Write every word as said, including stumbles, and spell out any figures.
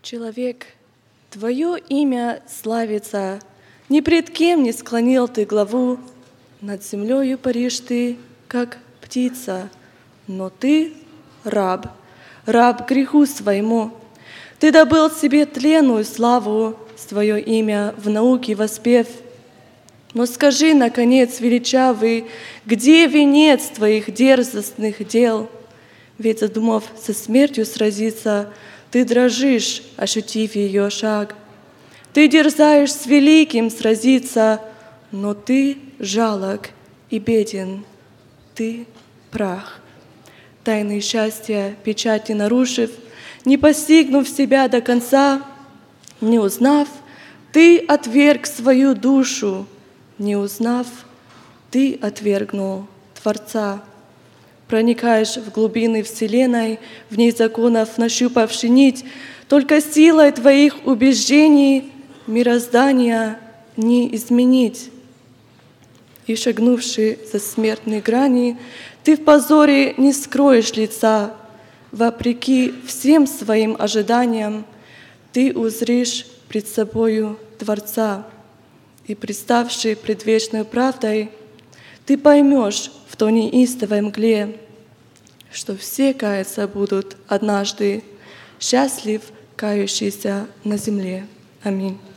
Человек, Твое имя славится, ни пред кем не склонил Ты главу, над землею паришь Ты, как птица, но Ты раб, раб греху своему. Ты добыл себе тленную славу, Свое имя в науке воспев. Но скажи, наконец, величавый, где венец Твоих дерзостных дел? Ведь, задумав со смертью сразиться, Ты дрожишь, ощутив ее шаг. Ты дерзаешь с великим сразиться, но Ты жалок и беден, Ты прах. Тайны счастья, печати нарушив, не постигнув себя до конца, не узнав, Ты отверг свою душу, не узнав, Ты отвергнул Творца. Проникаешь в глубины вселенной, в ней законов нащупавши нить, только силой Твоих убеждений мироздания не изменить. И шагнувши за смертные грани, Ты в позоре не скроешь лица, вопреки всем своим ожиданиям, Ты узришь пред собою Творца. И, представший пред вечной правдой, Ты поймешь в той неистовой мгле, что все каяться будут однажды, счастлив кающийся на земле. Аминь.